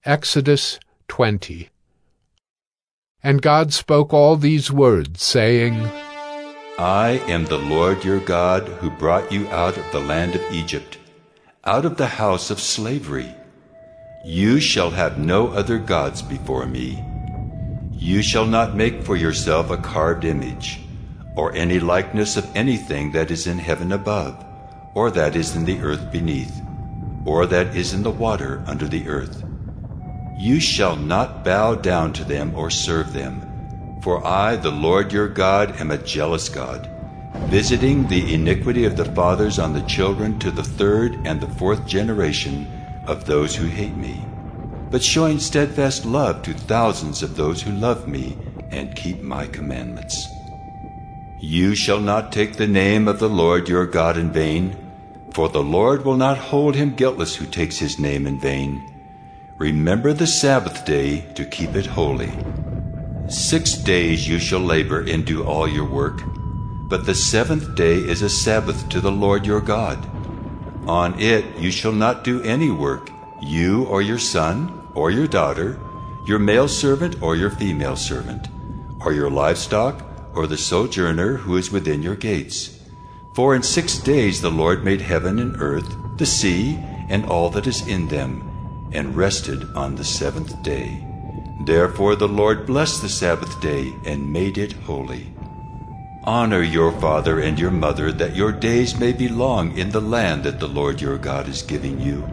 Exodus 20. And God spoke all these words, saying, I am the Lord your God, who brought you out of the land of Egypt, out of the house of slavery. You shall have no other gods before me. You shall not make for yourself a carved image, or any likeness of anything that is in heaven above, or that is in the earth beneath, or that is in the water under the earth. You shall not bow down to them or serve them, for I, the Lord your God, am a jealous God, visiting the iniquity of the fathers on the children to the third and the fourth generation of those who hate me, but showing steadfast love to thousands of those who love me and keep my commandments. You shall not take the name of the Lord your God in vain, for the Lord will not hold him guiltless who takes his name in vain. Remember the Sabbath day to keep it holy. 6 days you shall labor and do all your work, but the seventh day is a Sabbath to the Lord your God. On it you shall not do any work, you or your son or your daughter, your male servant or your female servant, or your livestock or the sojourner who is within your gates. For in 6 days the Lord made heaven and earth, the sea, and all that is in them, and rested on the seventh day. Therefore the Lord blessed the Sabbath day and made it holy. Honor your father and your mother, that your days may be long in the land that the Lord your God is giving you.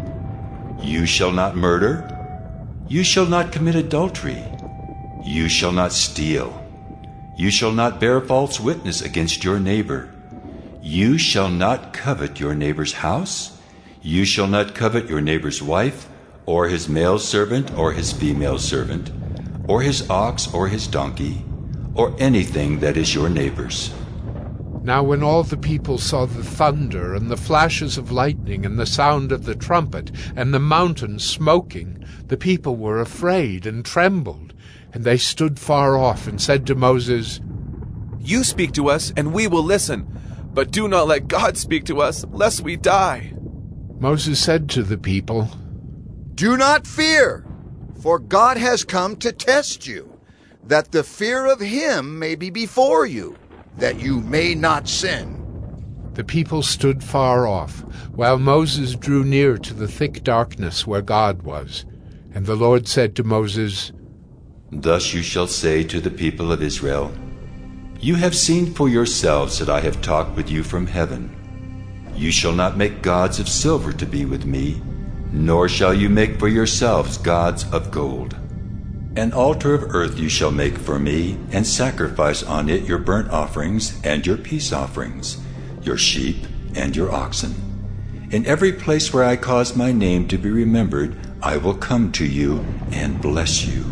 You shall not murder. You shall not commit adultery. You shall not steal. You shall not bear false witness against your neighbor. You shall not covet your neighbor's house. You shall not covet your neighbor's wife, or his male servant or his female servant, or his ox or his donkey, or anything that is your neighbor's. Now when all the people saw the thunder and the flashes of lightning and the sound of the trumpet and the mountain smoking, the people were afraid and trembled, and they stood far off and said to Moses, You speak to us, and we will listen, but do not let God speak to us, lest we die. Moses said to the people, Do not fear, for God has come to test you, that the fear of him may be before you, that you may not sin. The people stood far off, while Moses drew near to the thick darkness where God was. And the Lord said to Moses, Thus you shall say to the people of Israel, You have seen for yourselves that I have talked with you from heaven. You shall not make gods of silver to be with me, nor shall you make for yourselves gods of gold. An altar of earth you shall make for me, and sacrifice on it your burnt offerings and your peace offerings, your sheep and your oxen. In every place where I cause my name to be remembered, I will come to you and bless you.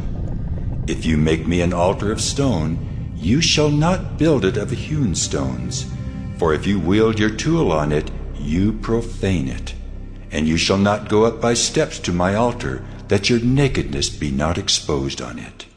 If you make me an altar of stone, you shall not build it of hewn stones, for if you wield your tool on it, you profane it. And you shall not go up by steps to my altar, that your nakedness be not exposed on it.